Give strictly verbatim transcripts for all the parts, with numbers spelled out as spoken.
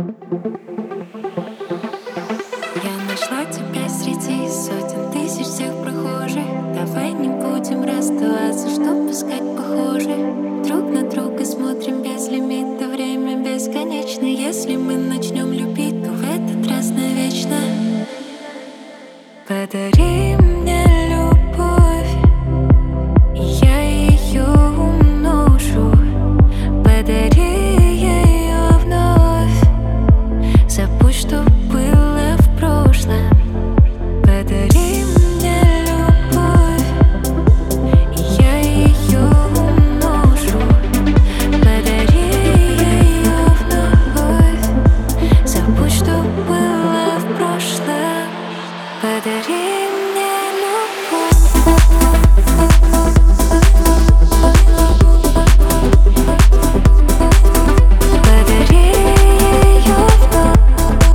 Я нашла тебя среди сотен тысяч всех прохожих. Давай не будем расставаться, чтоб искать похожих. Друг на друга смотрим без лимита, время бесконечно. Если мы начнем любить, то в этот раз навечно. Подари мне любовь, и я ее умножу. Подари ее вновь, забудь, что было в прошлом. Подари мне любовь, и я ее умножу. Подари ее вновь, забудь, что было в прошлом. Подари мне любовь. Подари ее вновь.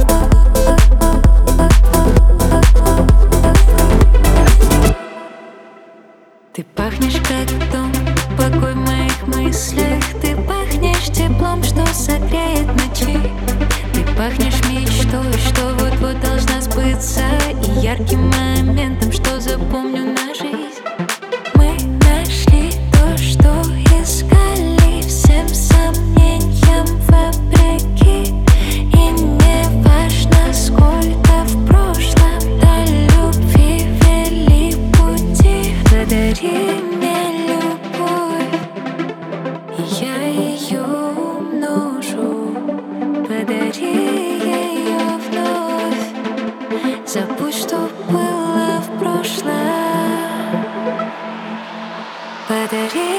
Ты пахнешь как дом, покой в моих мыслях. Ты пахнешь теплом, что согреет ночи. Ты пахнешь мечтой, что вот-вот должна сбыться, и ярким моментом, что запомню на жизнь. Мы нашли то, что искали, всем сомнениям вопреки. И не важно, сколько в прошлом, до любви вели пути. Подари мне любовь, и я ее умножу. Подари ее вновь, забудь, что было в прошлом. Подари